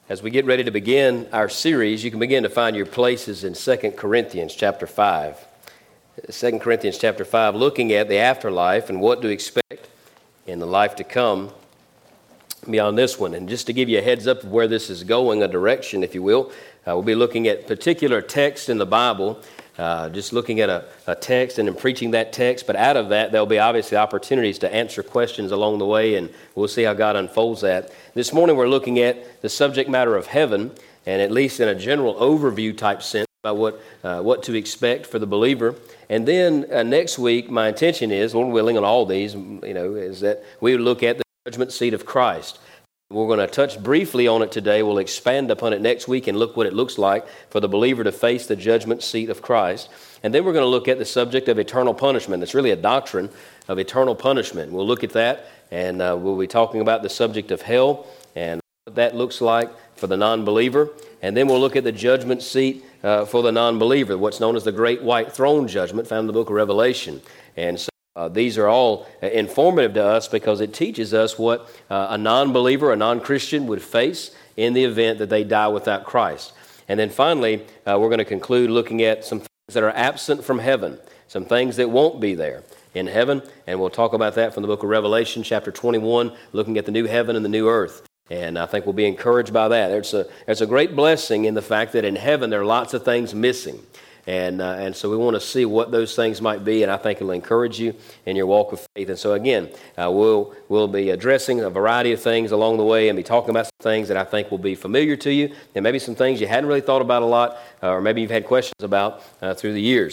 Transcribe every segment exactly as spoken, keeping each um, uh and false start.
As we get ready to begin our series, you can begin to find your places in Second Corinthians chapter five. Second Corinthians chapter five, looking at the afterlife and what to expect in the life to come beyond this one. And just to give you a heads up of where this is going, a direction, if you will, uh, we'll be looking at particular texts in the Bible, uh, just looking at a, a text and then preaching that text. But out of that, there'll be obviously opportunities to answer questions along the way, and we'll see how God unfolds that. This morning, we're looking at the subject matter of heaven, and at least in a general overview type sense about what uh, what to expect for the believer. And then uh, next week, my intention is, Lord willing, on all these, you know, is that we would look at the judgment seat of Christ. We're going to touch briefly on it today. We'll expand upon it next week and look what it looks like for the believer to face the judgment seat of Christ. And then we're going to look at the subject of eternal punishment. It's really a doctrine of eternal punishment. We'll look at that, and uh, we'll be talking about the subject of hell and what that looks like for the non-believer. And then we'll look at the judgment seat uh, for the non-believer, what's known as the Great White Throne Judgment found in the book of Revelation. And so Uh, these are all uh, informative to us because it teaches us what uh, a non-believer, a non-Christian would face in the event that they die without Christ. And then finally, uh, we're going to conclude looking at some things that are absent from heaven, some things that won't be there in heaven. And we'll talk about that from the book of Revelation, chapter twenty-one, looking at the new heaven and the new earth. And I think we'll be encouraged by that. There's a, there's a great blessing in the fact that in heaven there are lots of things missing. And uh, and so we want to see what those things might be, and I think it'll encourage you in your walk of faith. And so again, uh, we'll we'll be addressing a variety of things along the way, and be talking about some things that I think will be familiar to you, and maybe some things you hadn't really thought about a lot, uh, or maybe you've had questions about uh, through the years.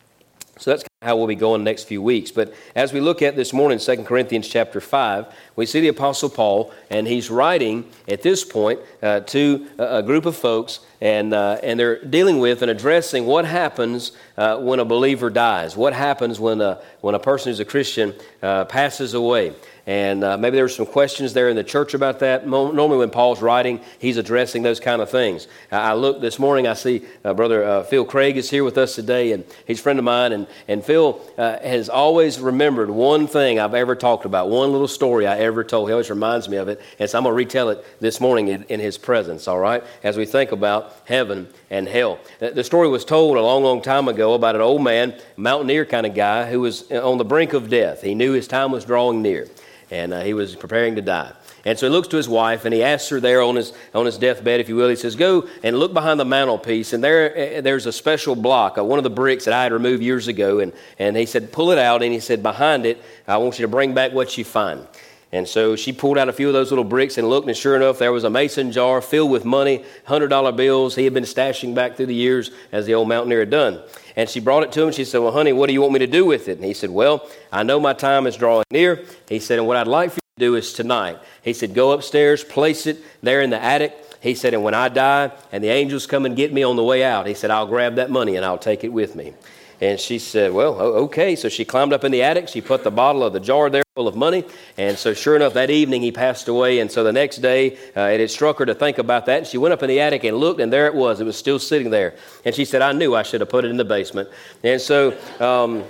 So that's kind of how we'll be going the next few weeks. But as we look at this morning, Second Corinthians chapter five, we see the Apostle Paul, and he's writing at this point uh, to a group of folks, and uh, and they're dealing with and addressing what happens uh, when a believer dies. What happens when a, when a person who's a Christian uh, passes away. And uh, maybe there were some questions there in the church about that. Normally when Paul's writing, he's addressing those kind of things. I look this morning, I see uh, Brother uh, Phil Craig is here with us today, and he's a friend of mine. And, and Phil uh, has always remembered one thing I've ever talked about, one little story I ever told. He always reminds me of it. And so I'm going to retell it this morning in, in his presence, all right, as we think about heaven and hell. The story was told a long, long time ago about an old man, mountaineer kind of guy, who was on the brink of death. He knew his time was drawing near, and uh, he was preparing to die. And so he looks to his wife, and he asks her there on his on his deathbed, if you will, he says, go and look behind the mantelpiece, and there there's a special block, uh, one of the bricks that I had removed years ago, and, and he said, pull it out, and he said, behind it, I want you to bring back what you find. And so she pulled out a few of those little bricks and looked, and sure enough, there was a mason jar filled with money, one hundred dollar bills he had been stashing back through the years as the old mountaineer had done. And she brought it to him, and she said, well, honey, what do you want me to do with it? And he said, well, I know my time is drawing near. He said, and what I'd like for you to do is tonight. He said, go upstairs, place it there in the attic. He said, and when I die and the angels come and get me on the way out, he said, I'll grab that money and I'll take it with me. And she said, well, okay. So she climbed up in the attic. She put the bottle of the jar there full of money. And so sure enough, that evening he passed away. And so the next day, uh, it had struck her to think about that. And she went up in the attic and looked, and there it was. It was still sitting there. And she said, I knew I should have put it in the basement. And so, um,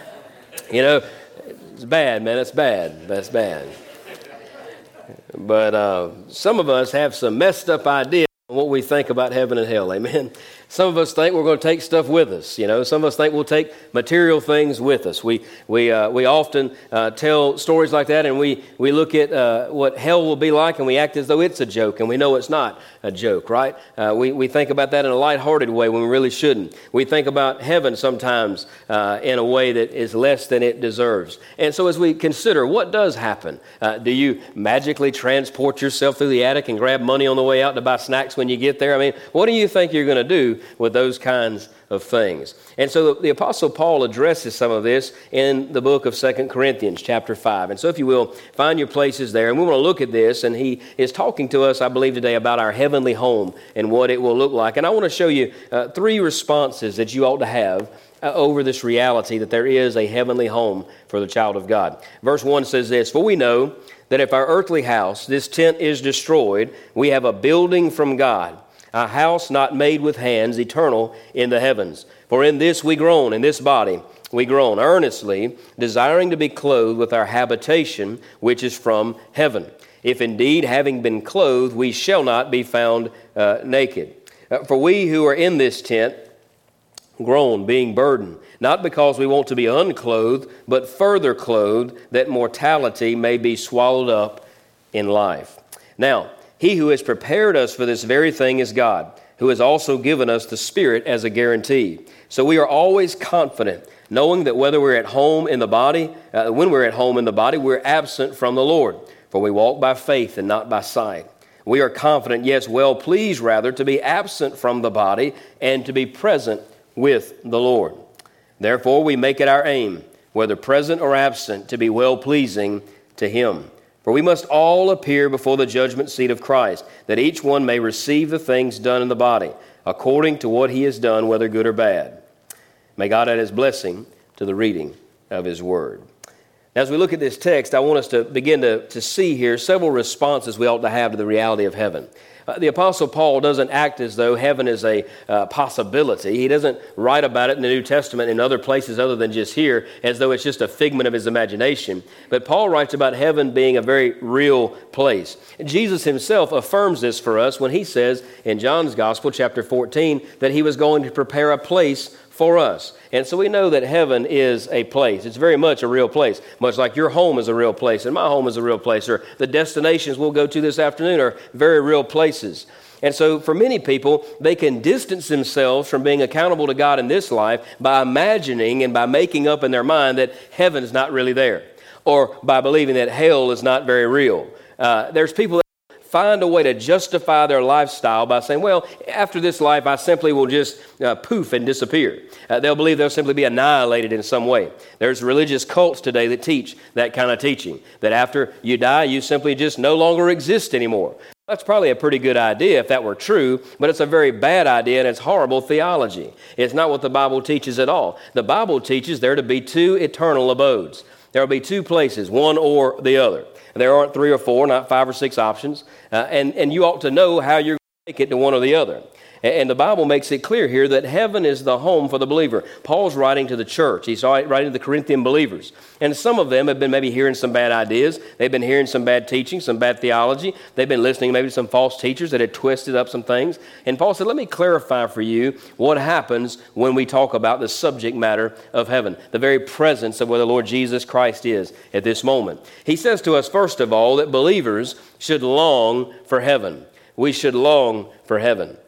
you know, it's bad, man. It's bad. That's bad. But uh, some of us have some messed up ideas on what we think about heaven and hell. Amen. Some of us think we're going to take stuff with us. You know, some of us think we'll take material things with us. We we uh, we often uh, tell stories like that, and we we look at uh, what hell will be like, and we act as though it's a joke, and we know it's not a joke, right? Uh, we we think about that in a lighthearted way when we really shouldn't. We think about heaven sometimes uh, in a way that is less than it deserves. And so, as we consider what does happen, uh, do you magically transport yourself through the attic and grab money on the way out to buy snacks when you get there? I mean, what do you think you're going to do with those kinds of things? And so the, the Apostle Paul addresses some of this in the book of Second Corinthians chapter five. And so if you will, find your places there. And we want to look at this, and he is talking to us, I believe, today about our heavenly home and what it will look like. And I want to show you uh, three responses that you ought to have uh, over this reality that there is a heavenly home for the child of God. Verse one says this, for we know that if our earthly house, this tent, is destroyed, we have a building from God, a house not made with hands, eternal in the heavens. For in this we groan, in this body we groan, earnestly desiring to be clothed with our habitation, which is from heaven. if indeed, having been clothed, we shall not be found uh, naked. Uh, for we who are in this tent groan, being burdened, not because we want to be unclothed, but further clothed, that mortality may be swallowed up in life. Now, he who has prepared us for this very thing is God, who has also given us the Spirit as a guarantee. So we are always confident, knowing that whether we're at home in the body, uh, when we're at home in the body, we're absent from the Lord. For we walk by faith and not by sight. We are confident, yes, well pleased rather, to be absent from the body and to be present with the Lord. Therefore we make it our aim, whether present or absent, to be well pleasing to Him. For we must all appear before the judgment seat of Christ, that each one may receive the things done in the body, according to what he has done, whether good or bad. May God add His blessing to the reading of His Word. As we look at this text, I want us to begin to, to see here several responses we ought to have to the reality of heaven. Uh, the Apostle Paul doesn't act as though heaven is a uh, possibility. He doesn't write about it in the New Testament in other places other than just here, as though it's just a figment of his imagination. But Paul writes about heaven being a very real place. Jesus himself affirms this for us when he says in John's Gospel, chapter fourteen, that he was going to prepare a place for us. And so we know that heaven is a place. It's very much a real place, much like your home is a real place and my home is a real place, or the destinations we'll go to this afternoon are very real places. And so for many people, they can distance themselves from being accountable to God in this life by imagining and by making up in their mind that heaven is not really there, or by believing that hell is not very real. Uh, there's people that find a way to justify their lifestyle by saying, well, after this life, I simply will just uh, poof and disappear. Uh, they'll believe they'll simply be annihilated in some way. There's religious cults today that teach that kind of teaching, that after you die, you simply just no longer exist anymore. That's probably a pretty good idea if that were true, but it's a very bad idea and it's horrible theology. It's not what the Bible teaches at all. The Bible teaches there to be two eternal abodes. There will be two places, one or the other. There aren't three or four, not five or six options. Uh, and, and you ought to know how you're going to make it to one or the other. And the Bible makes it clear here that heaven is the home for the believer. Paul's writing to the church. He's writing to the Corinthian believers. And some of them have been maybe hearing some bad ideas. They've been hearing some bad teaching, some bad theology. They've been listening maybe to some false teachers that had twisted up some things. And Paul said, let me clarify for you what happens when we talk about the subject matter of heaven, the very presence of where the Lord Jesus Christ is at this moment. He says to us, first of all, that believers should long for heaven. We should long for heaven.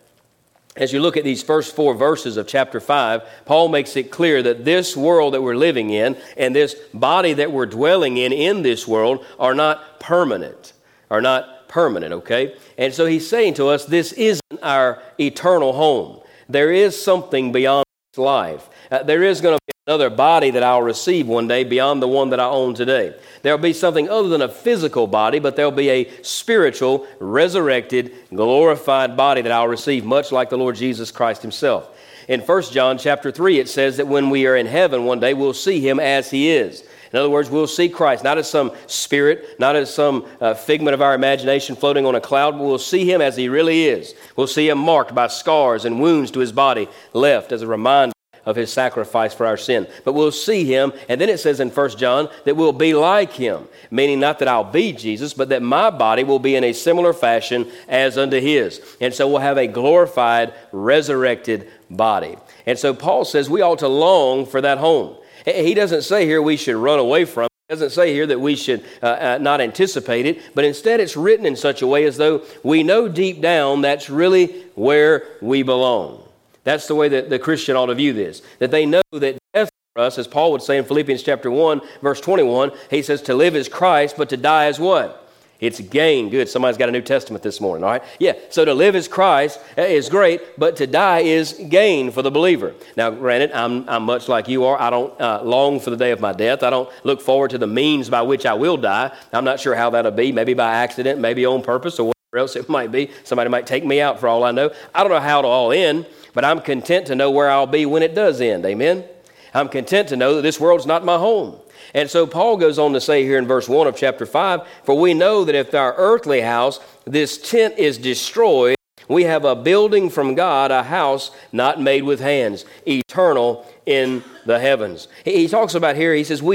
As you look at these first four verses of chapter five, Paul makes it clear that this world that we're living in and this body that we're dwelling in in this world are not permanent, are not permanent, okay? And so he's saying to us, this isn't our eternal home. There is something beyond this life. Uh, there is going to be another body that I'll receive one day beyond the one that I own today. There'll be something other than a physical body, but there'll be a spiritual, resurrected, glorified body that I'll receive, much like the Lord Jesus Christ himself. In First John chapter three, it says that when we are in heaven one day, we'll see him as he is. In other words, we'll see Christ, not as some spirit, not as some uh, figment of our imagination floating on a cloud, but we'll see him as he really is. We'll see him marked by scars and wounds to his body left as a reminder of his sacrifice for our sin. But we'll see him, and then it says in First John that we'll be like him, meaning not that I'll be Jesus, but that my body will be in a similar fashion as unto his. And so we'll have a glorified, resurrected body. And so Paul says we ought to long for that home. He doesn't say here we should run away from it. He doesn't say here that we should uh, uh, not anticipate it, but instead it's written in such a way as though we know deep down that's really where we belong. That's the way that the Christian ought to view this, that they know that death for us, as Paul would say in Philippians chapter one, verse twenty-one, he says to live is Christ, but to die is what? It's gain. Good. Somebody's got a New Testament this morning, all right? Yeah, so to live is Christ is great, but to die is gain for the believer. Now, granted, I'm, I'm much like you are. I don't uh, long for the day of my death. I don't look forward to the means by which I will die. I'm not sure how that'll be, maybe by accident, maybe on purpose, or whatever else it might be. Somebody might take me out for all I know. I don't know how it'll all end, but I'm content to know where I'll be when it does end. Amen? I'm content to know that this world's not my home. And so Paul goes on to say here in verse one of chapter five, for we know that if our earthly house, this tent is destroyed, we have a building from God, a house not made with hands, eternal in the heavens. He talks about here, he says, we know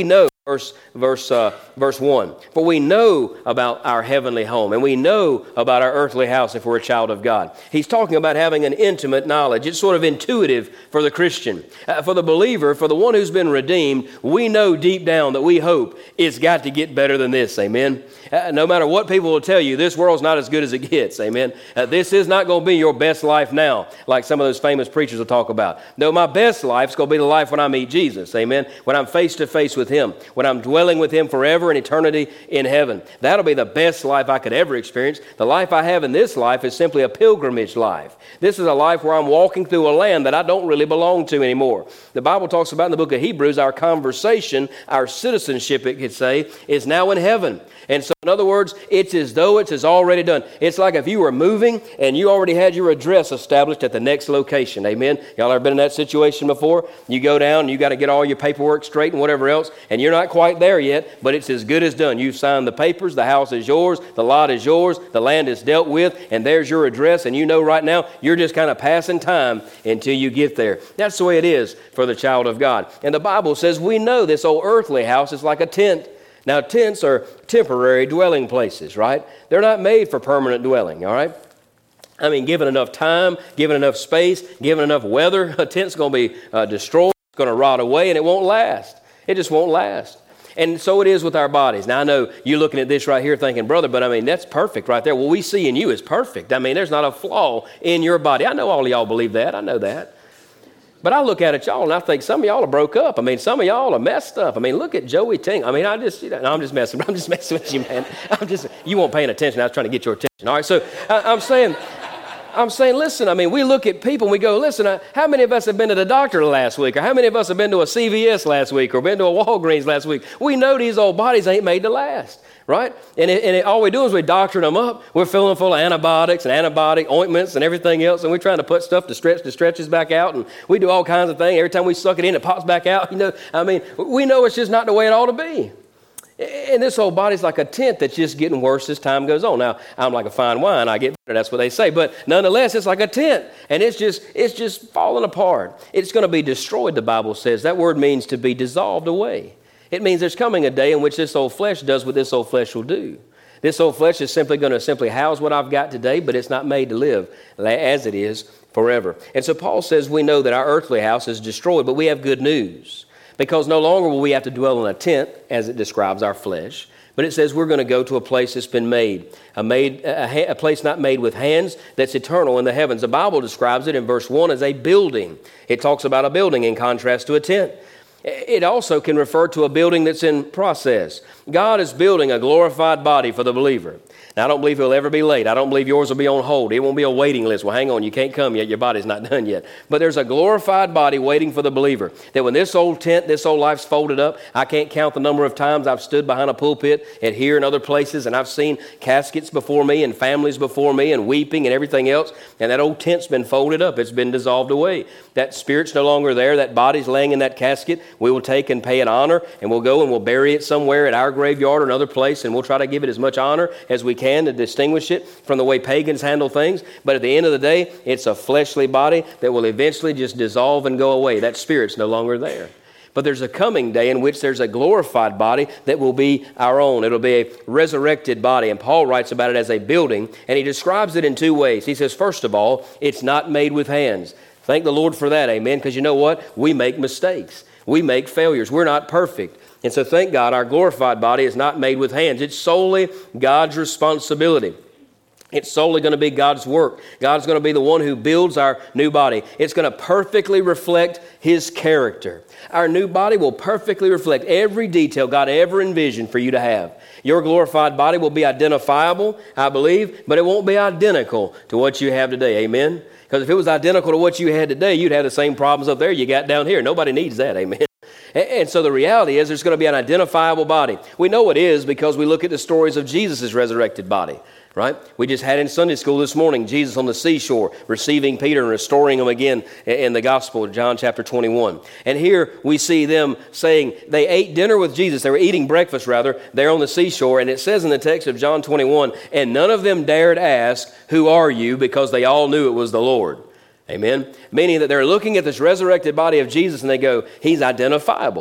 Verse, verse, uh, verse one. For we know about our heavenly home, and we know about our earthly house if we're a child of God. He's talking about having an intimate knowledge. It's sort of intuitive for the Christian. Uh, for the believer, for the one who's been redeemed, we know deep down that we hope it's got to get better than this. Amen. Uh, no matter what people will tell you, this world's not as good as it gets. Amen. Uh, this is not going to be your best life now, like some of those famous preachers will talk about. No, my best life's going to be the life when I meet Jesus. Amen. When I'm face to face with Him. When I'm dwelling with Him forever in eternity in heaven. That'll be the best life I could ever experience. The life I have in this life is simply a pilgrimage life. This is a life where I'm walking through a land that I don't really belong to anymore. The Bible talks about in the book of Hebrews, our conversation, our citizenship, it could say, is now in heaven. And so, in other words, it's as though it's as already done. It's like if you were moving and you already had your address established at the next location. Amen? Y'all ever been in that situation before? You go down and you got to get all your paperwork straight and whatever else, and you're not quite there yet, but it's as good as done. You've signed the papers, the house is yours, the lot is yours, the land is dealt with, and there's your address, and you know right now you're just kind of passing time until you get there. That's the way it is for the child of God. And the Bible says we know this old earthly house is like a tent. Now, tents are temporary dwelling places, right? They're not made for permanent dwelling, all right? I mean, given enough time, given enough space, given enough weather, a tent's going to be uh, destroyed, it's going to rot away, and it won't last. It just won't last. And so it is with our bodies. Now, I know you're looking at this right here thinking, brother, but I mean, that's perfect right there. What we see in you is perfect. I mean, there's not a flaw in your body. I know all of y'all believe that. I know that. But I look at it, y'all, and I think some of y'all are broke up. I mean, some of y'all are messed up. I mean, look at Joey Ting. I mean, I just, you know, no, I'm just messing. I'm just messing with you, man. I'm just, you weren't paying attention. I was trying to get your attention. All right, so I, I'm saying, I'm saying, listen, I mean, we look at people and we go, listen, uh, how many of us have been to the doctor last week? Or how many of us have been to a C V S last week or been to a Walgreens last week? We know these old bodies ain't made to last. Right? And, it, and it, all we do is we doctor them up. We're filling full of antibiotics and antibiotic ointments and everything else, and we're trying to put stuff to stretch the stretches back out, and we do all kinds of things. Every time we suck it in, it pops back out. You know, I mean, we know it's just not the way it ought to be. And this old body's like a tent that's just getting worse as time goes on. Now, I'm like a fine wine. I get better. That's what they say. But nonetheless, it's like a tent, and it's just it's just falling apart. It's going to be destroyed, the Bible says. That word means to be dissolved away. It means there's coming a day in which this old flesh does what this old flesh will do. This old flesh is simply going to simply house what I've got today, but it's not made to live as it is forever. And so Paul says we know that our earthly house is destroyed, but we have good news. Because no longer will we have to dwell in a tent, as it describes our flesh, but it says we're going to go to a place that's been made, a, made a, a place not made with hands, that's eternal in the heavens. The Bible describes it in verse one as a building. It talks about a building in contrast to a tent. It also can refer to a building that's in process. God is building a glorified body for the believer. Now, I don't believe he'll ever be late. I don't believe yours will be on hold. It won't be a waiting list. Well, hang on, you can't come yet. Your body's not done yet. But there's a glorified body waiting for the believer. That when this old tent, this old life's folded up, I can't count the number of times I've stood behind a pulpit at here and other places, and I've seen caskets before me and families before me and weeping and everything else, and that old tent's been folded up. It's been dissolved away. That spirit's no longer there. That body's laying in that casket. We will take and pay it honor, and we'll go and we'll bury it somewhere at our graveyard or another place, and we'll try to give it as much honor as we can to distinguish it from the way pagans handle things. But at the end of the day, it's a fleshly body that will eventually just dissolve and go away. That spirit's no longer there. But there's a coming day in which there's a glorified body that will be our own. It'll be a resurrected body. And Paul writes about it as a building, and he describes it in two ways. He says, first of all, it's not made with hands. Thank the Lord for that, amen, because you know what? We make mistakes. We make failures. We're not perfect. And so thank God our glorified body is not made with hands. It's solely God's responsibility. It's solely going to be God's work. God's going to be the one who builds our new body. It's going to perfectly reflect His character. Our new body will perfectly reflect every detail God ever envisioned for you to have. Your glorified body will be identifiable, I believe, but it won't be identical to what you have today. Amen? Because if it was identical to what you had today, you'd have the same problems up there you got down here. Nobody needs that. Amen? And so the reality is there's going to be an identifiable body. We know it is because we look at the stories of Jesus' resurrected body, right? We just had in Sunday school this morning, Jesus on the seashore, receiving Peter and restoring him again in the gospel of John chapter twenty-one. And here we see them saying they ate dinner with Jesus. They were eating breakfast, rather, there on the seashore. And it says in the text of John twenty-one, and none of them dared ask, who are you? Because they all knew it was the Lord. Amen. Meaning that they're looking at this resurrected body of Jesus and they go, He's identifiable.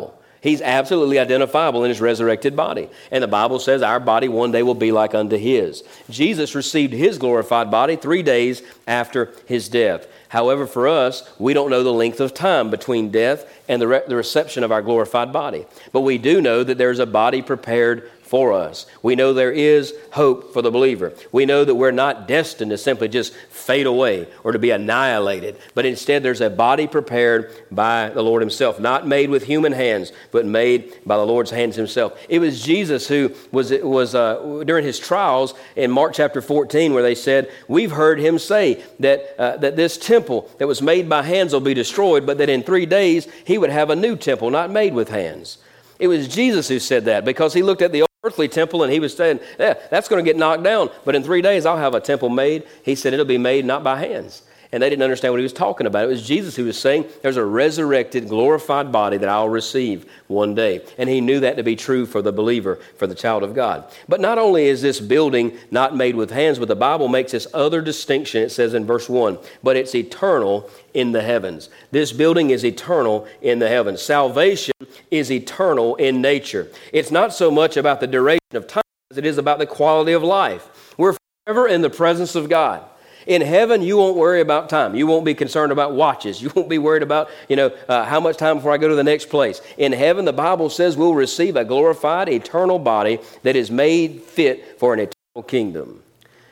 He's absolutely identifiable in his resurrected body. And the Bible says our body one day will be like unto his. Jesus received his glorified body three days after his death. However, for us, we don't know the length of time between death and the, re- the reception of our glorified body. But we do know that there's a body prepared for us. We know there is hope for the believer. We know that we're not destined to simply just fade away or to be annihilated, but instead there's a body prepared by the Lord himself, not made with human hands, but made by the Lord's hands himself. It was Jesus who was, was uh, during his trials in Mark chapter fourteen, where they said, we've heard him say that, uh, that this temple that was made by hands will be destroyed, but that in three days he would have a new temple, not made with hands. It was Jesus who said that, because he looked at the earthly temple and he was saying, yeah, that's going to get knocked down, but in three days I'll have a temple made. He said it'll be made not by hands. And they didn't understand what he was talking about. It was Jesus who was saying there's a resurrected, glorified body that I'll receive one day. And he knew that to be true for the believer, for the child of God. But not only is this building not made with hands, but the Bible makes this other distinction. It says in verse one, but it's eternal in the heavens. This building is eternal in the heavens. Salvation is eternal in nature. It's not so much about the duration of time as it is about the quality of life. We're forever in the presence of God. In heaven, you won't worry about time. You won't be concerned about watches. You won't be worried about, you know, uh, how much time before I go to the next place. In heaven, the Bible says we'll receive a glorified, eternal body that is made fit for an eternal kingdom.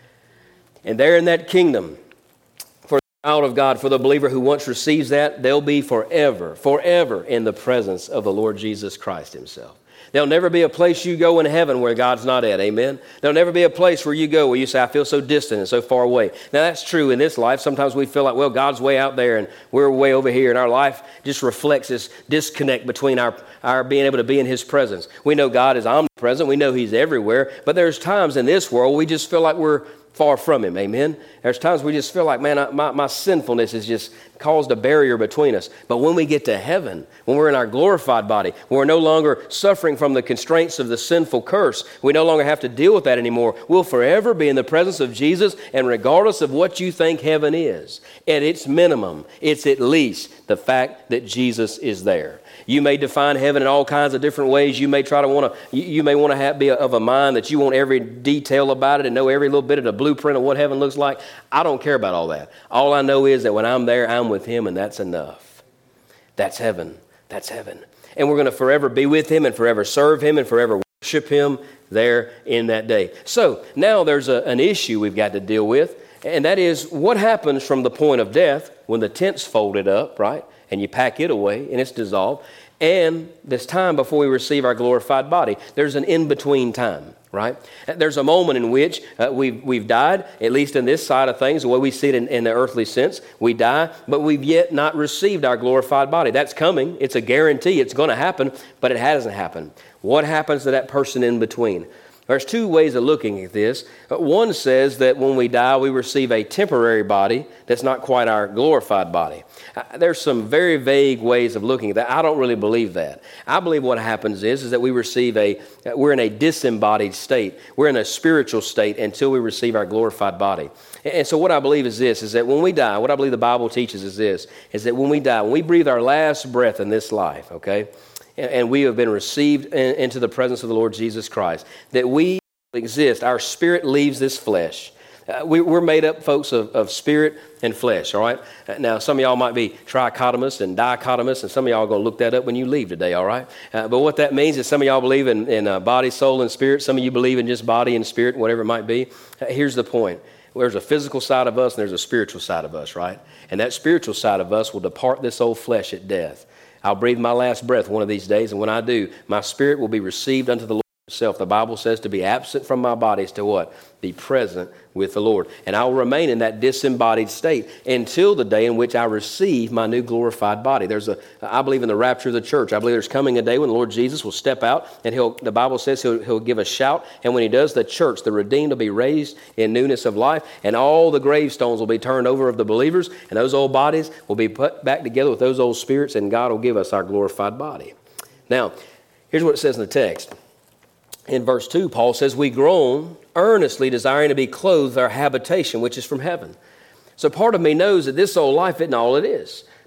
And there in that kingdom, for the child of God, for the believer who once receives that, they'll be forever, forever in the presence of the Lord Jesus Christ himself. There'll never be a place you go in heaven where God's not at, amen? There'll never be a place where you go where you say, I feel so distant and so far away. Now, that's true in this life. Sometimes we feel like, well, God's way out there and we're way over here, and our life just reflects this disconnect between our, our being able to be in his presence. We know God is omnipresent. We know he's everywhere. But there's times in this world we just feel like we're far from him, amen? There's times we just feel like, man, I, my, my sinfulness has just caused a barrier between us. But when we get to heaven, when we're in our glorified body, when we're no longer suffering from the constraints of the sinful curse, we no longer have to deal with that anymore. We'll forever be in the presence of Jesus, and regardless of what you think heaven is, at its minimum, it's at least the fact that Jesus is there. You may define heaven in all kinds of different ways. You may try to want to, you, you may want to have, be of a mind that you want every detail about it and know every little bit of the blueprint of what heaven looks like. I don't care about all that. All I know is that when I'm there, I'm with him, and that's enough. That's heaven. That's heaven. And we're going to forever be with him and forever serve him and forever worship him there in that day. So now there's a, an issue we've got to deal with, and that is what happens from the point of death when the tent's folded up, right? And you pack it away and it's dissolved. And this time before we receive our glorified body, there's an in-between time, right? There's a moment in which uh, we've, we've died, at least in this side of things, the way we see it in, in the earthly sense. We die, but we've yet not received our glorified body. That's coming. It's a guarantee. It's going to happen, but it hasn't happened. What happens to that person in between? There's two ways of looking at this. One says that when we die, we receive a temporary body that's not quite our glorified body. There's some very vague ways of looking at that. I don't really believe that. I believe what happens is, is that we receive a, we're in a disembodied state. We're in a spiritual state until we receive our glorified body. And so what I believe is this, is that when we die, what I believe the Bible teaches is this, is that when we die, when we breathe our last breath in this life, okay, and we have been received in, into the presence of the Lord Jesus Christ, that we exist, our spirit leaves this flesh. Uh, we, we're made up, folks, of, of spirit and flesh, all right? Uh, now, some of y'all might be trichotomous and dichotomous, and some of y'all are going to look that up when you leave today, all right? Uh, but what that means is some of y'all believe in, in uh, body, soul, and spirit. Some of you believe in just body and spirit, whatever it might be. Uh, here's the point. There's a physical side of us and there's a spiritual side of us, right? And that spiritual side of us will depart this old flesh at death. I'll breathe my last breath one of these days, and when I do, my spirit will be received unto the Lord himself. The Bible says to be absent from my body is to what? Be present with the Lord. And I will remain in that disembodied state until the day in which I receive my new glorified body. There's a, I believe in the rapture of the church. I believe there's coming a day when the Lord Jesus will step out, and he'll, the Bible says he'll, he'll give a shout. And when he does, the church, the redeemed, will be raised in newness of life, and all the gravestones will be turned over of the believers, and those old bodies will be put back together with those old spirits, and God will give us our glorified body. Now, here's what it says in the text. In verse two, Paul says, we groan, earnestly desiring to be clothed with our habitation, which is from heaven. So part of me knows that this old life isn't all it is.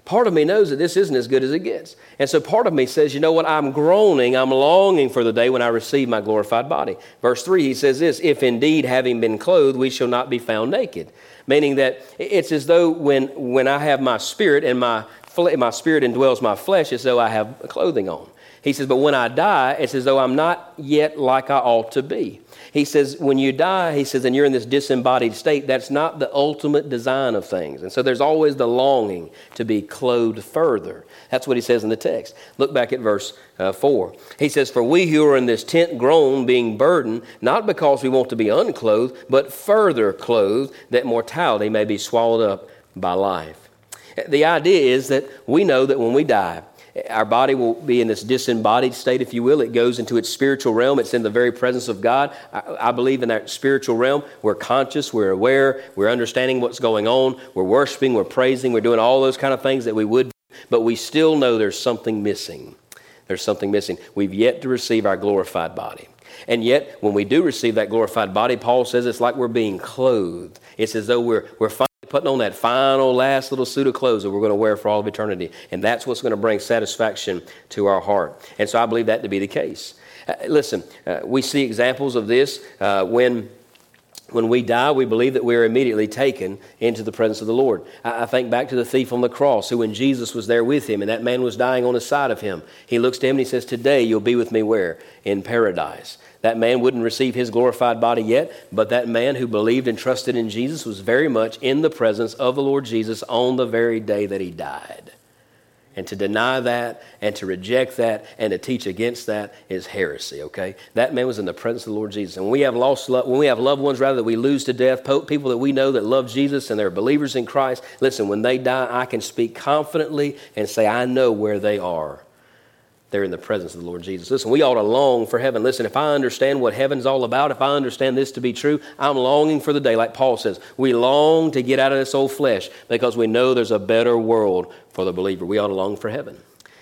Part of me knows that this isn't as good as it gets. And so part of me says, you know what, I'm groaning, I'm longing for the day when I receive my glorified body. Verse three, he says this, if indeed having been clothed, we shall not be found naked. Meaning that it's as though when, when I have my spirit and my, my spirit indwells my flesh, it's as though I have clothing on. He says, but when I die, it's as though I'm not yet like I ought to be. He says, when you die, he says, and you're in this disembodied state, that's not the ultimate design of things. And so there's always the longing to be clothed further. That's what he says in the text. Look back at verse uh, four. He says, for we who are in this tent groan, being burdened, not because we want to be unclothed, but further clothed, that mortality may be swallowed up by life. The idea is that we know that when we die, our body will be in this disembodied state, if you will. It goes into its spiritual realm. It's in the very presence of God. I, I believe in that spiritual realm, we're conscious, we're aware, we're understanding what's going on, we're worshiping, we're praising, we're doing all those kind of things that we would do, but we still know there's something missing. There's something missing. We've yet to receive our glorified body. And yet, when we do receive that glorified body, Paul says it's like we're being clothed. It's as though we're we're finally putting on that final last little suit of clothes that we're going to wear for all of eternity. And that's what's going to bring satisfaction to our heart. And so I believe that to be the case. Uh, listen, uh, we see examples of this uh, when... When we die, we believe that we are immediately taken into the presence of the Lord. I, I think back to the thief on the cross, who when Jesus was there with him and that man was dying on the side of him, he looks to him and he says, today you'll be with me where? In paradise. That man wouldn't receive his glorified body yet, but that man who believed and trusted in Jesus was very much in the presence of the Lord Jesus on the very day that he died. And to deny that and to reject that and to teach against that is heresy, okay? That man was in the presence of the Lord Jesus. And when we have lost, when we have loved ones, rather, that we lose to death, people that we know that love Jesus and they're believers in Christ, listen, when they die, I can speak confidently and say, I know where they are. They're in the presence of the Lord Jesus. Listen, we ought to long for heaven. Listen, if I understand what heaven's all about, if I understand this to be true, I'm longing for the day, like Paul says. We long to get out of this old flesh because we know there's a better world for the believer. We ought to long for heaven.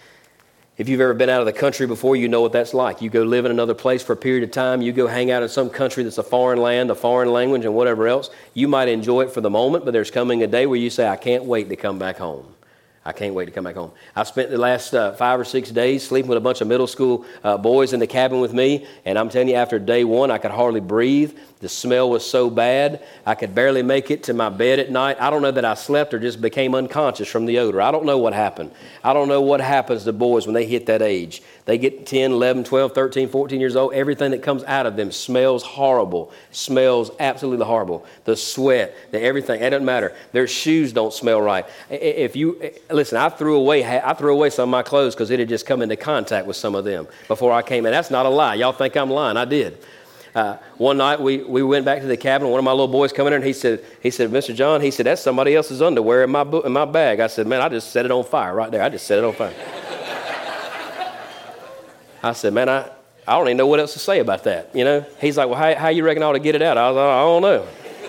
If you've ever been out of the country before, you know what that's like. You go live in another place for a period of time. You go hang out in some country that's a foreign land, a foreign language, and whatever else. You might enjoy it for the moment, but there's coming a day where you say, I can't wait to come back home. I can't wait to come back home. I spent the last uh, five or six days sleeping with a bunch of middle school uh, boys in the cabin with me, and I'm telling you, after day one, I could hardly breathe. The smell was so bad, I could barely make it to my bed at night. I don't know that I slept or just became unconscious from the odor. I don't know what happened. I don't know what happens to boys when they hit that age. They get ten, eleven, twelve, thirteen, fourteen years old. Everything that comes out of them smells horrible, smells absolutely horrible. The sweat, the everything, it doesn't matter. Their shoes don't smell right. If you listen, I threw away I threw away some of my clothes because it had just come into contact with some of them before I came in. That's not a lie. Y'all think I'm lying. I did. Uh, one night we, we went back to the cabin. One of my little boys come in there and he said, he said, Mister John, he said, that's somebody else's underwear in my bo- in my bag. I said, man, I just set it on fire right there. I just set it on fire. I said, man, I, I don't even know what else to say about that. You know, he's like, well, how, how you reckon I ought to get it out? I was like, I don't know.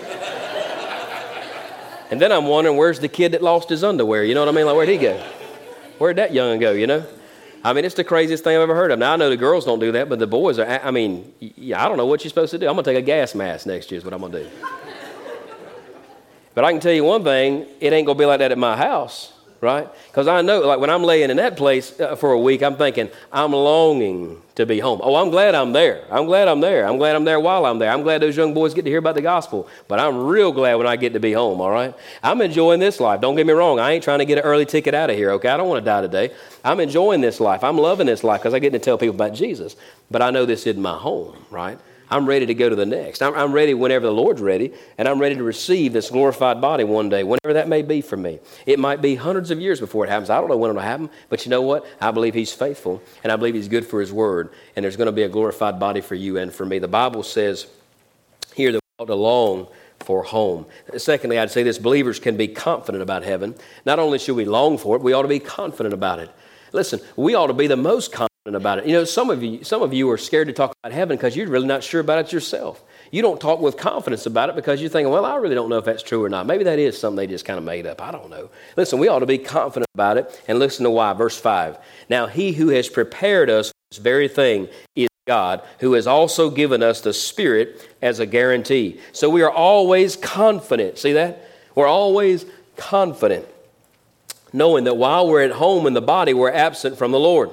And then I'm wondering, where's the kid that lost his underwear? You know what I mean? Like, where'd he go? Where'd that young'un go, you know? I mean, it's the craziest thing I've ever heard of. Now, I know the girls don't do that, but the boys are, I mean, yeah, I don't know what you're supposed to do. I'm going to take a gas mask next year is what I'm going to do. But I can tell you one thing, it ain't going to be like that at my house, right? Because I know, like when I'm laying in that place uh, for a week, I'm thinking, I'm longing to be home. Oh, I'm glad I'm there. I'm glad I'm there. I'm glad I'm there while I'm there. I'm glad those young boys get to hear about the gospel. But I'm real glad when I get to be home, all right? I'm enjoying this life. Don't get me wrong. I ain't trying to get an early ticket out of here, okay? I don't want to die today. I'm enjoying this life. I'm loving this life because I get to tell people about Jesus. But I know this isn't my home, right? I'm ready to go to the next. I'm, I'm ready whenever the Lord's ready, and I'm ready to receive this glorified body one day, whenever that may be for me. It might be hundreds of years before it happens. I don't know when it'll happen, but you know what? I believe He's faithful, and I believe He's good for His word, and there's going to be a glorified body for you and for me. The Bible says here that we ought to long for home. Secondly, I'd say this, believers can be confident about heaven. Not only should we long for it, we ought to be confident about it. Listen, we ought to be the most confident about it. You know, some of you some of you are scared to talk about heaven because you're really not sure about it yourself. You don't talk with confidence about it because you're thinking, well, I really don't know if that's true or not. Maybe that is something they just kind of made up. I don't know. Listen, we ought to be confident about it, and listen to why. Verse five. Now, He who has prepared us for this very thing is God, who has also given us the Spirit as a guarantee. So we are always confident. See that? We're always confident. knowing that while we're at home in the body, we're absent from the Lord.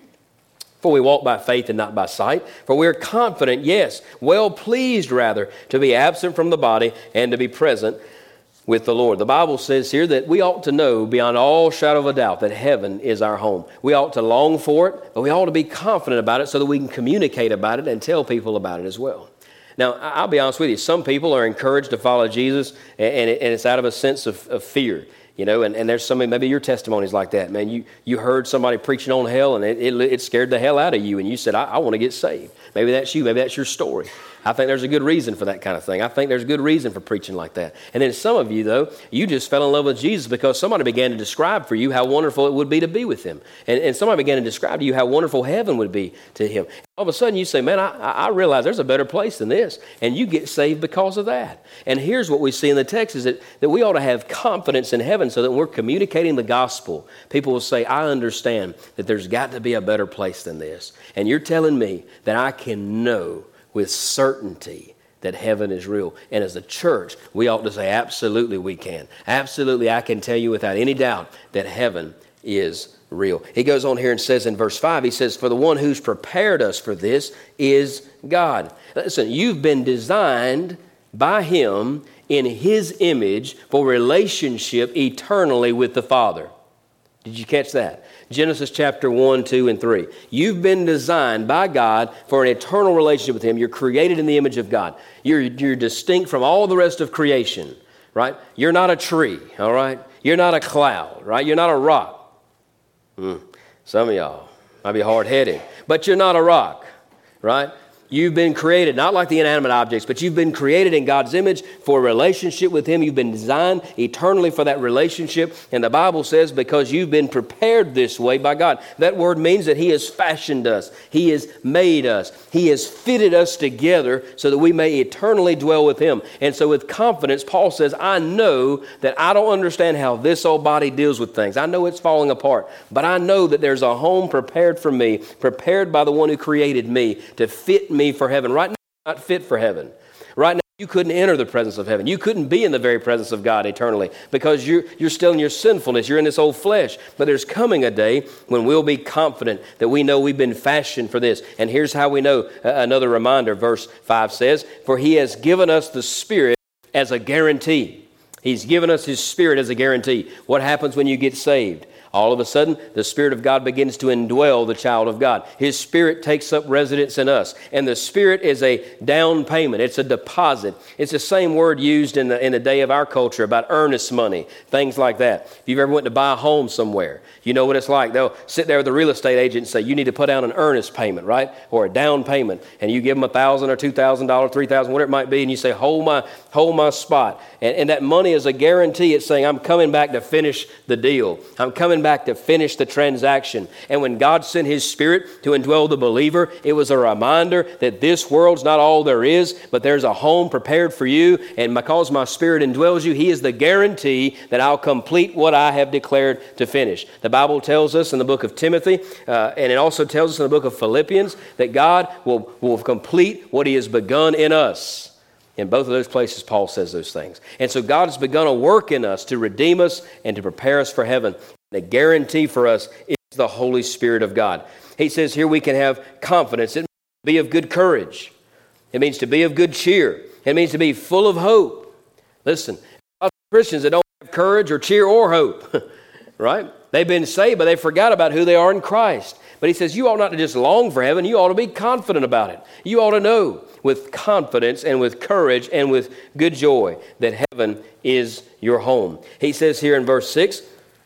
For we walk by faith and not by sight. For we are confident, yes, well pleased rather, to be absent from the body and to be present with the Lord. The Bible says here that we ought to know beyond all shadow of a doubt that heaven is our home. We ought to long for it, but we ought to be confident about it so that we can communicate about it and tell people about it as well. Now, I'll be honest with you. Some people are encouraged to follow Jesus, and it's out of a sense of, of fear. You know, and, and there's somebody, maybe your testimony's like that, man. You you heard somebody preaching on hell, and it, it, it scared the hell out of you, and you said, I, I want to get saved. Maybe that's you. Maybe that's your story. I think there's a good reason for that kind of thing. I think there's a good reason for preaching like that. And then some of you, though, you just fell in love with Jesus because somebody began to describe for you how wonderful it would be to be with him. And, and somebody began to describe to you how wonderful heaven would be to him. All of a sudden you say, man, I, I realize there's a better place than this. And you get saved because of that. And here's what we see in the text is that, that we ought to have confidence in heaven so that when we're communicating the gospel, people will say, I understand that there's got to be a better place than this. And you're telling me that I can know with certainty that heaven is real. And as a church, we ought to say, absolutely we can. Absolutely, I can tell you without any doubt that heaven is real. He goes on here and says in verse five, he says, for the one who's prepared us for this is God. Listen, you've been designed by him in his image for relationship eternally with the Father. Did you catch that? Genesis chapter one, two, and three. You've been designed by God for an eternal relationship with him. You're created in the image of God. You're, you're distinct from all the rest of creation, right? You're not a tree, all right? You're not a cloud, right? You're not a rock. Mm. Some of y'all might be hard-headed, but you're not a rock, right? You've been created, not like the inanimate objects, but you've been created in God's image for a relationship with him. You've been designed eternally for that relationship. And the Bible says because you've been prepared this way by God. That word means that he has fashioned us. He has made us. He has fitted us together so that we may eternally dwell with him. And so with confidence, Paul says, I know that I don't understand how this old body deals with things. I know it's falling apart, but I know that there's a home prepared for me, prepared by the one who created me to fit me for heaven. Right now, you're not fit for heaven. Right now, you couldn't enter the presence of heaven. You couldn't be in the very presence of God eternally because you're, you're still in your sinfulness. You're in this old flesh. But there's coming a day when we'll be confident that we know we've been fashioned for this. And here's how we know. Uh, another reminder, verse five says, for he has given us the Spirit as a guarantee. He's given us his Spirit as a guarantee. What happens when you get saved? All of a sudden, the Spirit of God begins to indwell the child of God. His Spirit takes up residence in us. And the Spirit is a down payment. It's a deposit. It's the same word used in the, in the day of our culture about earnest money, things like that. If you've ever went to buy a home somewhere, you know what it's like. They'll sit there with the real estate agent and say, you need to put down an earnest payment, right? Or a down payment. And you give them one thousand dollars or two thousand dollars, three thousand dollars, whatever it might be, and you say, hold my, hold my spot. And, and that money is a guarantee. It's saying, I'm coming back to finish the deal. I'm coming back to finish the transaction. And when God sent his Spirit to indwell the believer, it was a reminder that this world's not all there is, but there's a home prepared for you. And because my Spirit indwells you, he is the guarantee that I'll complete what I have declared to finish. The Bible tells us in the book of Timothy, uh, and it also tells us in the book of Philippians, that God will, will complete what he has begun in us. In both of those places, Paul says those things. And so God has begun a work in us to redeem us and to prepare us for heaven. The guarantee for us is the Holy Spirit of God. He says here we can have confidence. It means to be of good courage. It means to be of good cheer. It means to be full of hope. Listen, a lot of Christians that don't have courage or cheer or hope, right? They've been saved, but they forgot about who they are in Christ. But he says you ought not to just long for heaven. You ought to be confident about it. You ought to know with confidence and with courage and with good joy that heaven is your home. He says here in verse six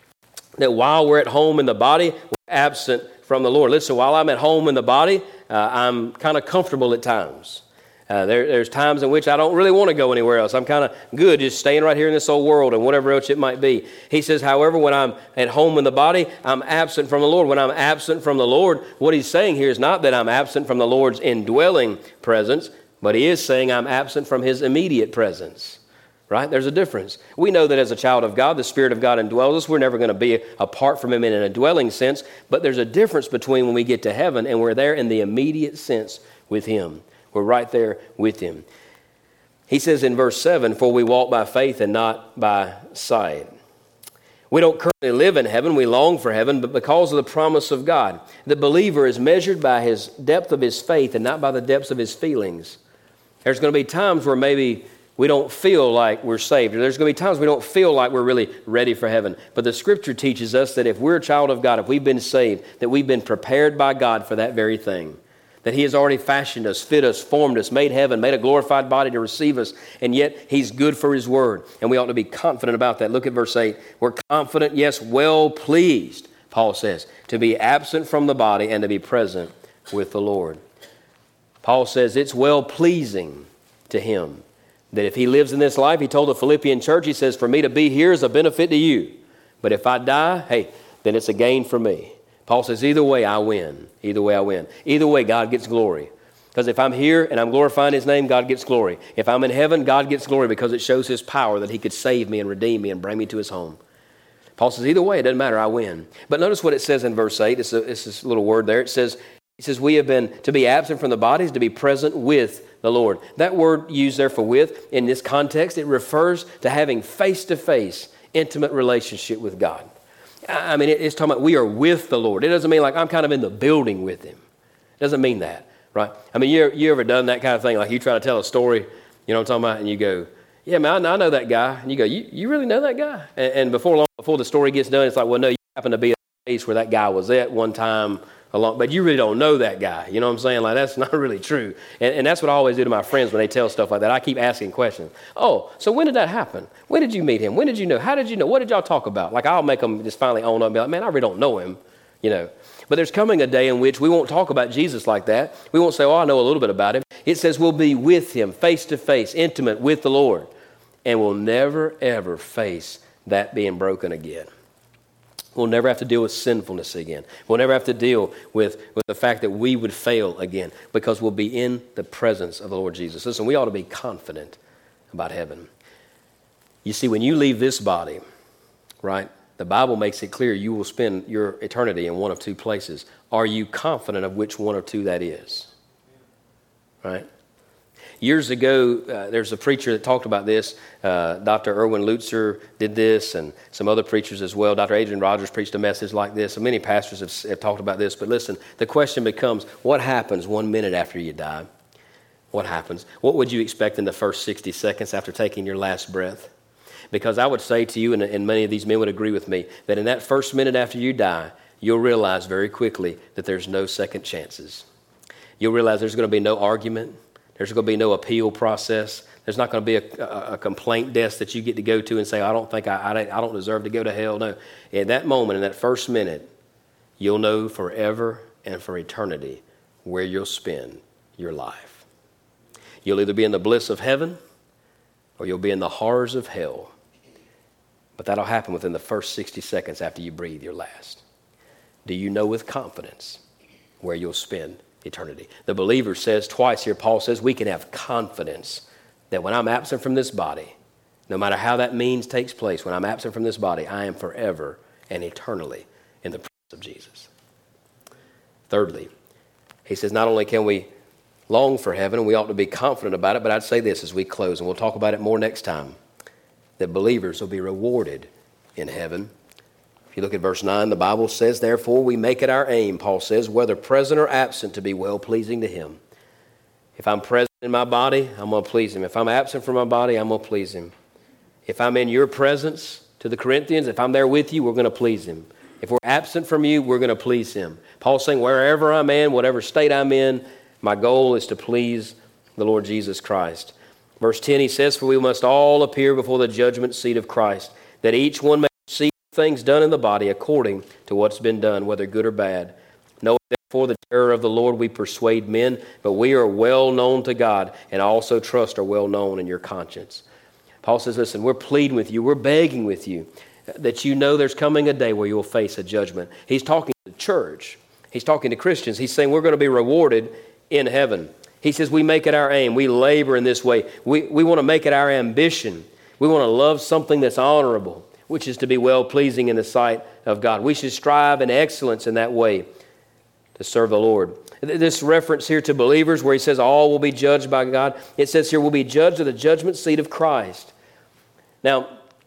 that while we're at home in the body, we're absent from the Lord. Listen, while I'm at home in the body, uh, I'm kind of comfortable at times. Uh, there, there's times in which I don't really want to go anywhere else. I'm kind of good just staying right here in this old world and whatever else it might be. He says, however, when I'm at home in the body, I'm absent from the Lord. When I'm absent from the Lord, what he's saying here is not that I'm absent from the Lord's indwelling presence, but he is saying I'm absent from his immediate presence. Right? There's a difference. We know that as a child of God, the Spirit of God indwells us. We're never going to be apart from him in a dwelling sense, but there's a difference between when we get to heaven and we're there in the immediate sense with him. We're right there with him. He says in verse seven, for we walk by faith and not by sight. We don't currently live in heaven. We long for heaven, but because of the promise of God. The believer is measured by his depth of his faith and not by the depths of his feelings. There's going to be times where maybe we don't feel like we're saved, or there's going to be times we don't feel like we're really ready for heaven. But the Scripture teaches us that if we're a child of God, if we've been saved, that we've been prepared by God for that very thing. That He has already fashioned us, fit us, formed us, made heaven, made a glorified body to receive us, and yet He's good for His word. And we ought to be confident about that. Look at verse eight. We're confident, yes, well pleased, Paul says, to be absent from the body and to be present with the Lord. Paul says it's well pleasing to Him that if He lives in this life, he told the Philippian church, he says, for me to be here is a benefit to you. But if I die, hey, then it's a gain for me. Paul says, either way, I win. Either way, I win. Either way, God gets glory. Because if I'm here and I'm glorifying His name, God gets glory. If I'm in heaven, God gets glory because it shows His power that He could save me and redeem me and bring me to His home. Paul says, either way, it doesn't matter, I win. But notice what it says in verse eight. It's, a, it's this little word there. It says, He says, we have been to be absent from the bodies, to be present with the Lord. That word used there for with, in this context, it refers to having face-to-face, intimate relationship with God. I mean, it's talking about we are with the Lord. It doesn't mean like I'm kind of in the building with Him. It doesn't mean that, right? I mean, you, you ever done that kind of thing? Like you try to tell a story, you know what I'm talking about? And you go, yeah, man, I know that guy. And you go, you, you really know that guy? And, and before long, before the story gets done, it's like, well, no, you happen to be at the place where that guy was at one time, along, but you really don't know that guy. You know what I'm saying? Like, that's not really true. And, and that's what I always do to my friends when they tell stuff like that. I keep asking questions. Oh, so when did that happen? When did you meet him? When did you know? How did you know? What did y'all talk about? Like, I'll make them just finally own up and be like, man, I really don't know him, you know. But there's coming a day in which we won't talk about Jesus like that. We won't say, oh, I know a little bit about him. It says we'll be with him, face to face, intimate with the Lord. And we'll never, ever face that being broken again. We'll never have to deal with sinfulness again. We'll never have to deal with, with the fact that we would fail again because we'll be in the presence of the Lord Jesus. Listen, we ought to be confident about heaven. You see, when you leave this body, right, the Bible makes it clear you will spend your eternity in one of two places. Are you confident of which one or two that is? Right? Years ago, uh, there's a preacher that talked about this. Uh, Doctor Erwin Lutzer did this, and some other preachers as well. Doctor Adrian Rogers preached a message like this, and many pastors have, have talked about this. But listen, the question becomes, what happens one minute after you die? What happens? What would you expect in the first sixty seconds after taking your last breath? Because I would say to you, and, and many of these men would agree with me, that in that first minute after you die, you'll realize very quickly that there's no second chances. You'll realize there's going to be no argument. There's going to be no appeal process. There's not going to be a, a, a complaint desk that you get to go to and say, I don't think I, I, I don't deserve to go to hell. No. In that moment, in that first minute, you'll know forever and for eternity where you'll spend your life. You'll either be in the bliss of heaven or you'll be in the horrors of hell. But that'll happen within the first sixty seconds after you breathe your last. Do you know with confidence where you'll spend eternity? The believer says twice here, Paul says we can have confidence that when I'm absent from this body, no matter how that means takes place, when I'm absent from this body, I am forever and eternally in the presence of Jesus. Thirdly, he says not only can we long for heaven and we ought to be confident about it, but I'd say this as we close, and we'll talk about it more next time, that believers will be rewarded in heaven. If you look at verse nine, the Bible says, therefore we make it our aim, Paul says, whether present or absent, to be well-pleasing to Him. If I'm present in my body, I'm going to please Him. If I'm absent from my body, I'm going to please Him. If I'm in your presence, to the Corinthians, if I'm there with you, we're going to please Him. If we're absent from you, we're going to please Him. Paul's saying wherever I'm in, whatever state I'm in, my goal is to please the Lord Jesus Christ. Verse ten, he says, for we must all appear before the judgment seat of Christ, that each one may receive things done in the body according to what's been done, whether good or bad. Knowing therefore the terror of the Lord we persuade men, but we are well known to God, and also trust are well known in your conscience. Paul says, listen, we're pleading with you, we're begging with you, that you know there's coming a day where you'll face a judgment. He's talking to the church. He's talking to Christians. He's saying we're going to be rewarded in heaven. He says we make it our aim. We labor in this way. We, we want to make it our ambition. We want to love something that's honorable, which is to be well-pleasing in the sight of God. We should strive in excellence in that way to serve the Lord. This reference here to believers where he says all will be judged by God, it says here we'll be judged at the judgment seat of Christ. Now,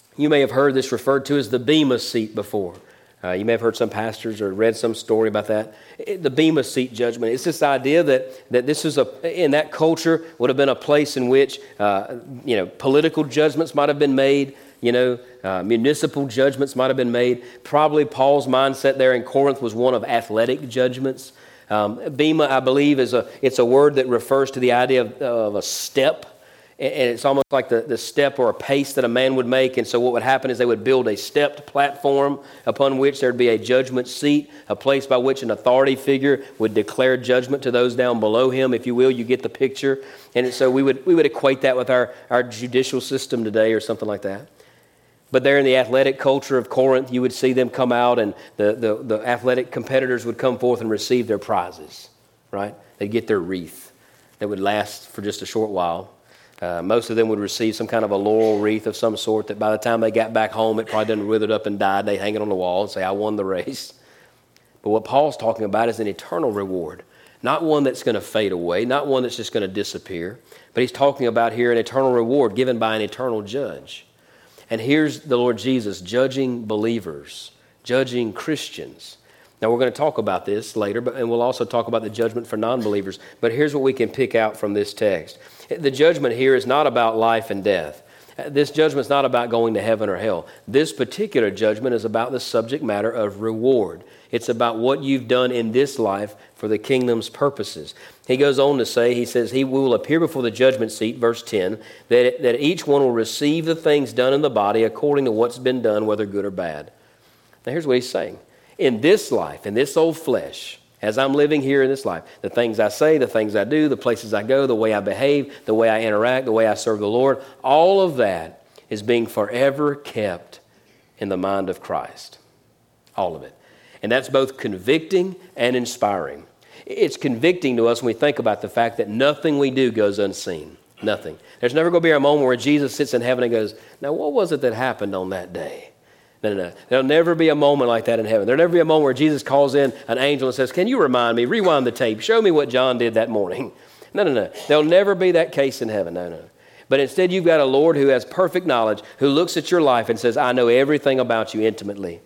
You may have heard this referred to as the Bema seat before. Uh, you may have heard some pastors or read some story about that. It, the Bema seat judgment. It's this idea that, that this is a, in that culture, would have been a place in which, uh, you know, political judgments might have been made. You know, uh, municipal judgments might have been made. Probably Paul's mindset there in Corinth was one of athletic judgments. Um, Bema, I believe, is a it's a word that refers to the idea of, of a step. And it's almost like the, the step or a pace that a man would make. And so what would happen is they would build a stepped platform upon which there would be a judgment seat, a place by which an authority figure would declare judgment to those down below him, if you will. You get the picture. And so we would we would equate that with our, our judicial system today or something like that. But there in the athletic culture of Corinth, you would see them come out and the, the, the athletic competitors would come forth and receive their prizes, right? They'd get their wreath that would last for just a short while. Uh, most of them would receive some kind of a laurel wreath of some sort that by the time they got back home, it probably done withered up and died. They hang it on the wall and say, I won the race. But what Paul's talking about is an eternal reward, not one that's going to fade away, not one that's just going to disappear. But he's talking about here an eternal reward given by an eternal judge. And here's the Lord Jesus judging believers, judging Christians. Now, we're going to talk about this later, but and we'll also talk about the judgment for non-believers. But here's what we can pick out from this text. The judgment here is not about life and death. This judgment is not about going to heaven or hell. This particular judgment is about the subject matter of reward. It's about what you've done in this life for the kingdom's purposes. He goes on to say, he says, he will appear before the judgment seat, verse ten, that, that each one will receive the things done in the body according to what's been done, whether good or bad. Now, here's what he's saying. In this life, in this old flesh, as I'm living here in this life, the things I say, the things I do, the places I go, the way I behave, the way I interact, the way I serve the Lord, all of that is being forever kept in the mind of Christ. All of it. And that's both convicting and inspiring. It's convicting to us when we think about the fact that nothing we do goes unseen. Nothing. There's never going to be a moment where Jesus sits in heaven and goes, now what was it that happened on that day? No, no, no. There'll never be a moment like that in heaven. There'll never be a moment where Jesus calls in an angel and says, can you remind me, rewind the tape, show me what John did that morning. No, no, no. There'll never be that case in heaven. No, no. But instead you've got a Lord who has perfect knowledge, who looks at your life and says, I know everything about you intimately.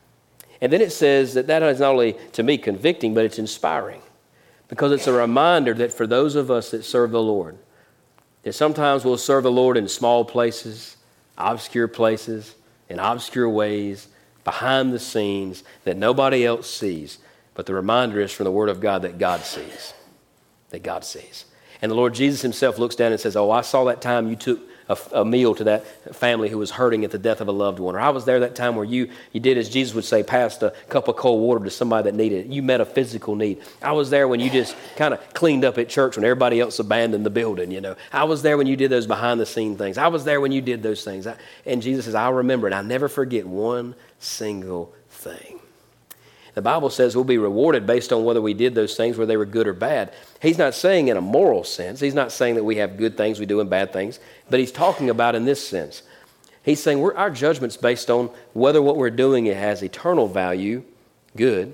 And then it says that that is not only, to me, convicting, but it's inspiring. Because it's a reminder that for those of us that serve the Lord, that sometimes we'll serve the Lord in small places, obscure places, in obscure ways, behind the scenes, that nobody else sees. But the reminder is from the Word of God that God sees. That God sees. And the Lord Jesus himself looks down and says, oh, I saw that time you took a, a meal to that family who was hurting at the death of a loved one. Or I was there that time where you, you did, as Jesus would say, passed a cup of cold water to somebody that needed it. You met a physical need. I was there when you just kind of cleaned up at church when everybody else abandoned the building, you know. I was there when you did those behind-the-scene things. I was there when you did those things. I, and Jesus says, I'll remember, and I'll never forget one single thing. The Bible says we'll be rewarded based on whether we did those things, whether they were good or bad. He's not saying in a moral sense. He's not saying that we have good things we do and bad things. But he's talking about in this sense. He's saying we're, our judgment's based on whether what we're doing has eternal value, good,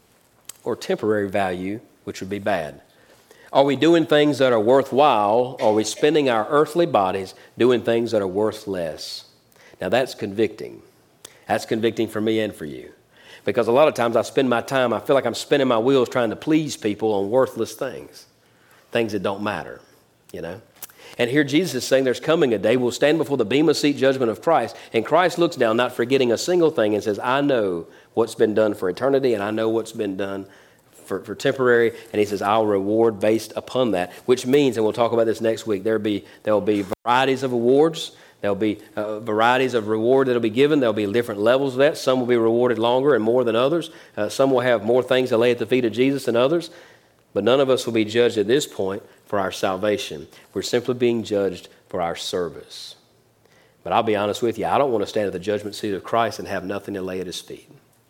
or temporary value, which would be bad. Are we doing things that are worthwhile? Or are we spending our earthly bodies doing things that are worth less? Now that's convicting. That's convicting for me and for you. Because a lot of times I spend my time, I feel like I'm spinning my wheels trying to please people on worthless things. Things that don't matter, you know. And here Jesus is saying there's coming a day we'll stand before the Bema seat judgment of Christ. And Christ looks down, not forgetting a single thing, and says, I know what's been done for eternity, and I know what's been done for, for temporary. And he says, I'll reward based upon that. Which means, and we'll talk about this next week, there'll be, there'll be varieties of awards. There'll be uh, varieties of reward that will be given. There'll be different levels of that. Some will be rewarded longer and more than others. Uh, some will have more things to lay at the feet of Jesus than others. But none of us will be judged at this point for our salvation. We're simply being judged for our service. But I'll be honest with you, I don't want to stand at the judgment seat of Christ and have nothing to lay at his feet.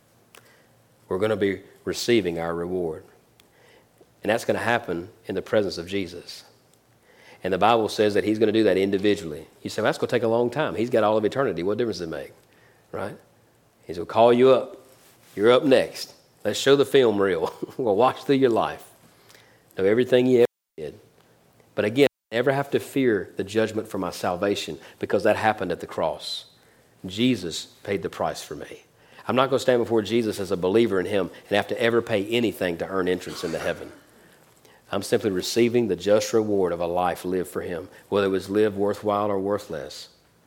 We're going to be receiving our reward. And that's going to happen in the presence of Jesus. And the Bible says that he's going to do that individually. You say, well, that's going to take a long time. He's got all of eternity. What difference does it make? Right? He's going to call you up. You're up next. Let's show the film reel. We'll watch through your life. Know everything you ever did. But again, I never have to fear the judgment for my salvation because that happened at the cross. Jesus paid the price for me. I'm not going to stand before Jesus as a believer in him and have to ever pay anything to earn entrance into heaven. I'm simply receiving the just reward of a life lived for him, whether it was lived worthwhile or worthless.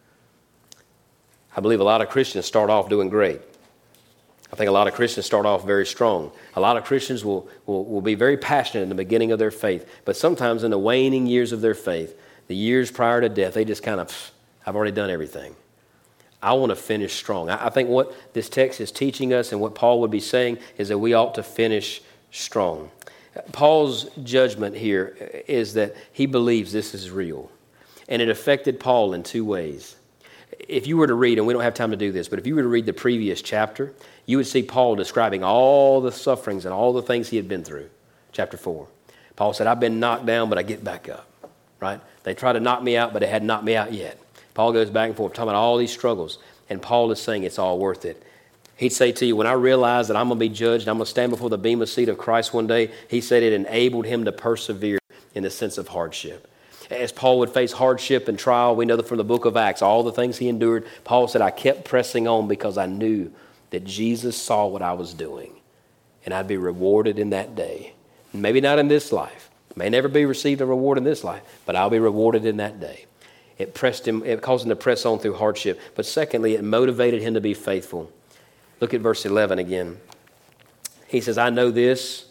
I believe a lot of Christians start off doing great. I think a lot of Christians start off very strong. A lot of Christians will, will, will be very passionate in the beginning of their faith, but sometimes in the waning years of their faith, the years prior to death, they just kind of, I've already done everything. I want to finish strong. I, I think what this text is teaching us and what Paul would be saying is that we ought to finish strong. Paul's judgment here is that he believes this is real, and it affected Paul in two ways. If you were to read, and we don't have time to do this, but if you were to read the previous chapter, you would see Paul describing all the sufferings and all the things he had been through. Chapter four. Paul said, I've been knocked down, but I get back up. Right? They tried to knock me out, but they hadn't knocked me out yet. Paul goes back and forth, talking about all these struggles, and Paul is saying it's all worth it. He'd say to you, when I realized that I'm going to be judged, I'm going to stand before the bema seat of Christ one day, he said it enabled him to persevere in the sense of hardship. As Paul would face hardship and trial, we know that from the book of Acts, all the things he endured, Paul said, I kept pressing on because I knew that Jesus saw what I was doing, and I'd be rewarded in that day. Maybe not in this life. May never be received a reward in this life, but I'll be rewarded in that day. It pressed him, it caused him to press on through hardship. But secondly, it motivated him to be faithful. Look at verse eleven again. He says, I know this,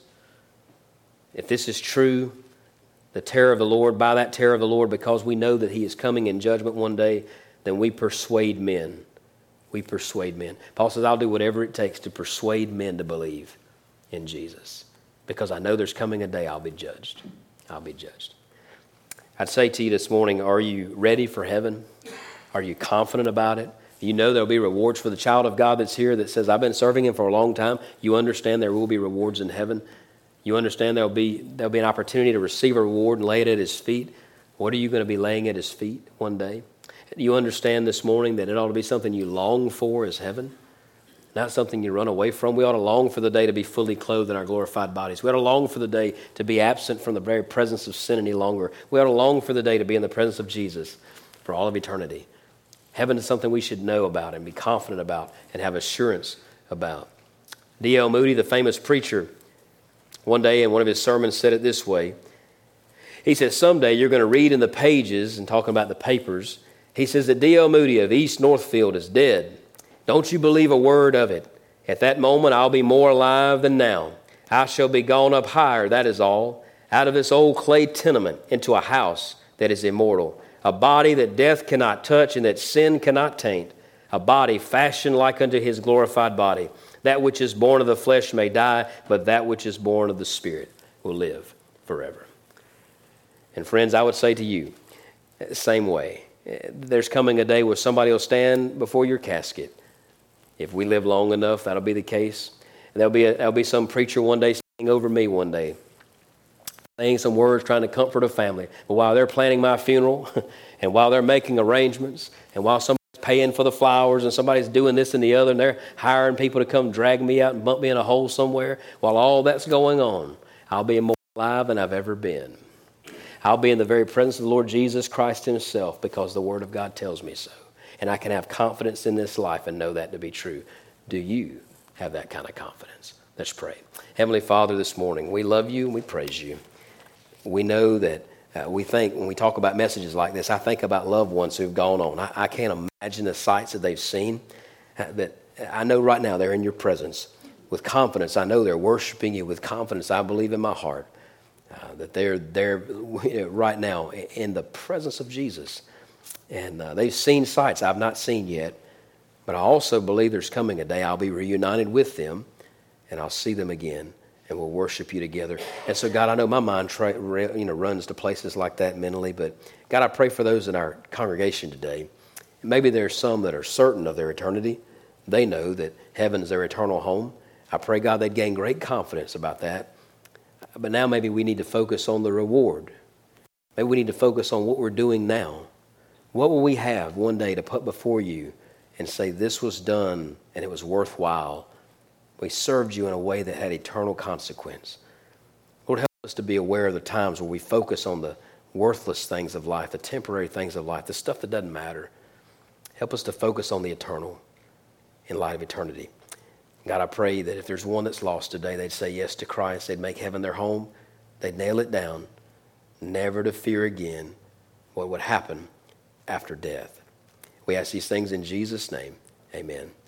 if this is true, the terror of the Lord, by that terror of the Lord, because we know that he is coming in judgment one day, then we persuade men. We persuade men. Paul says, I'll do whatever it takes to persuade men to believe in Jesus, because I know there's coming a day I'll be judged. I'll be judged. I'd say to you this morning, are you ready for heaven? Are you confident about it? You know there'll be rewards for the child of God that's here that says, I've been serving him for a long time. You understand there will be rewards in heaven. You understand there'll be, there'll be an opportunity to receive a reward and lay it at his feet. What are you going to be laying at his feet one day? Do you understand this morning that it ought to be something you long for as heaven? Not something you run away from. We ought to long for the day to be fully clothed in our glorified bodies. We ought to long for the day to be absent from the very presence of sin any longer. We ought to long for the day to be in the presence of Jesus for all of eternity. Heaven is something we should know about and be confident about and have assurance about. D L Moody, the famous preacher, one day in one of his sermons said it this way. He said, someday you're going to read in the pages, and talking about the papers, he says that D L Moody of East Northfield is dead. Don't you believe a word of it. At that moment, I'll be more alive than now. I shall be gone up higher, that is all, out of this old clay tenement into a house that is immortal, a body that death cannot touch and that sin cannot taint, a body fashioned like unto his glorified body. That which is born of the flesh may die, but that which is born of the Spirit will live forever. And friends, I would say to you, same way, there's coming a day where somebody will stand before your casket. If we live long enough, that'll be the case. And there'll be a, there'll be some preacher one day standing over me one day, saying some words, trying to comfort a family. But while they're planning my funeral, and while they're making arrangements, and while somebody's paying for the flowers, and somebody's doing this and the other, and they're hiring people to come drag me out and bump me in a hole somewhere, while all that's going on, I'll be more alive than I've ever been. I'll be in the very presence of the Lord Jesus Christ himself, because the Word of God tells me so. And I can have confidence in this life and know that to be true. Do you have that kind of confidence? Let's pray. Heavenly Father, this morning, we love you and we praise you. We know that uh, we think, when we talk about messages like this, I think about loved ones who've gone on. I, I can't imagine the sights that they've seen. Uh, that I know right now they're in your presence with confidence. I know they're worshiping you with confidence. I believe in my heart uh, that they're there right now in the presence of Jesus. And uh, they've seen sights I've not seen yet. But I also believe there's coming a day I'll be reunited with them, and I'll see them again, and we'll worship you together. And so, God, I know my mind tra- you know, runs to places like that mentally, but God, I pray for those in our congregation today. Maybe there's some that are certain of their eternity. They know that heaven is their eternal home. I pray, God, they'd gain great confidence about that. But now maybe we need to focus on the reward. Maybe we need to focus on what we're doing now. What will we have one day to put before you and say, this was done and it was worthwhile? We served you in a way that had eternal consequence. Lord, help us to be aware of the times where we focus on the worthless things of life, the temporary things of life, the stuff that doesn't matter. Help us to focus on the eternal in light of eternity. God, I pray that if there's one that's lost today, they'd say yes to Christ. They'd make heaven their home. They'd nail it down, never to fear again what would happen after death. We ask these things in Jesus' name. Amen.